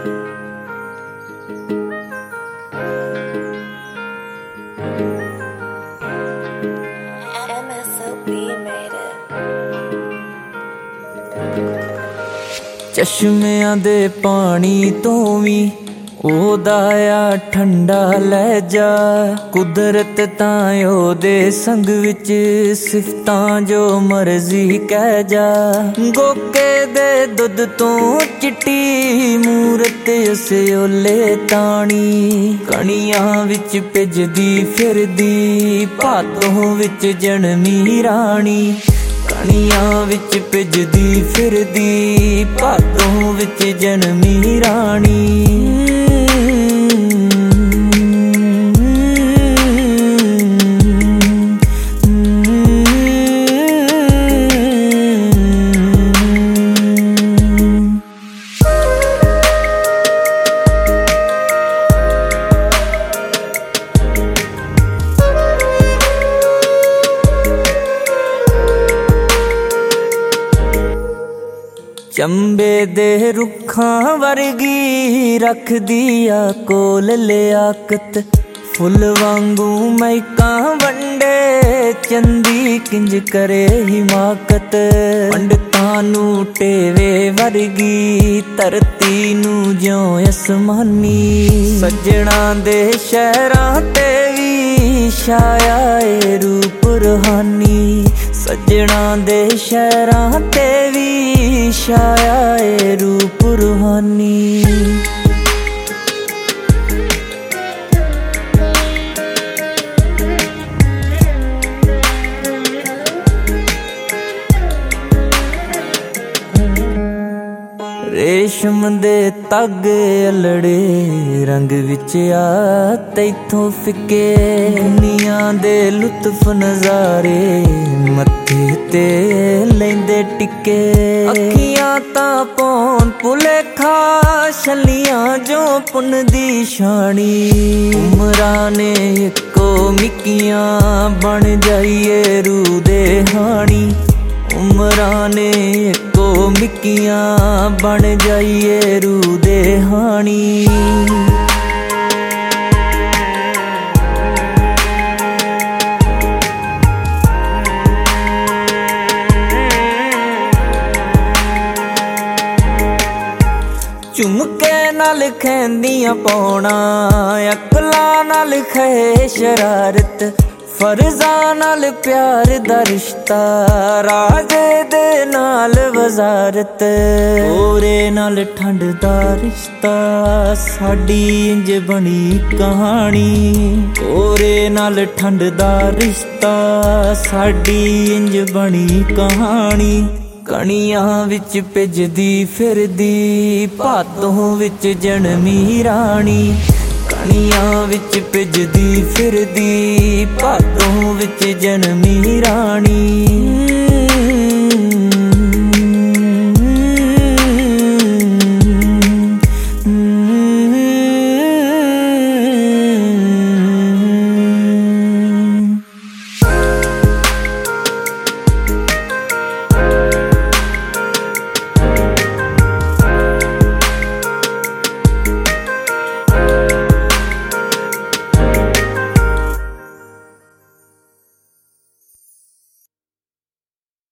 चश्मियां दे पानी तो भी ओदा आ ठंडा लहजा, कुदरत तां ओदे संग विच सिफतां जो मर्जी कह जा। गोके दे दुध तो चिट्टी मूरत उस ओले ताणी, कणियां विच भिजदी फिरदी भादों विच जन्मी राणी। कणियां विच भिजदी फिरदी भादों विच जन्मी राणी। चंबे दे रुखां वर्गी रखदी आ कोल लियाकत, फुल वांगू मैकां वंडे चंदी किंज करे हिमाकत। पंडितां नू टेवे वर्गी धरती नू ज्यों असमानी, सज्जणा दे शहरां ते वी छाया ए रूप रूहानी। सज्जणा दे शहरां ते वी छाया ए रूप रूहानी। रेशम दे धागे अलड़े रंग विच आ तैथों फिके, दुनिया दे लुत्फ नजारे मत्थे ते लैंदे टिके। अखियां तां पौन भुलेखा छलियां जो पुन दी शानी, उमरां ने इक्को मिक्कियां बन जाइए रूह दे हानी। उमरां ने इक्को मिक्कियां बन जाइए रूह दे हानी। झुमके नाल खैंदियां पौना, अकलां नाल खे शरारत, फर्जां नाल प्यार दा रिश्ता, राजे दे नाल वजारत। कोरे नाल ठंड दा रिश्ता साडी इंज बनी कहानी। कोरे नाल ठंड दा रिश्ता साडी इंज बनी कहानी। कणियां विच भिजदी फिरदी भादों विच जन्मी राणी। कणियां विच भिजदी फिरदी भादों विच जन्मी राणी।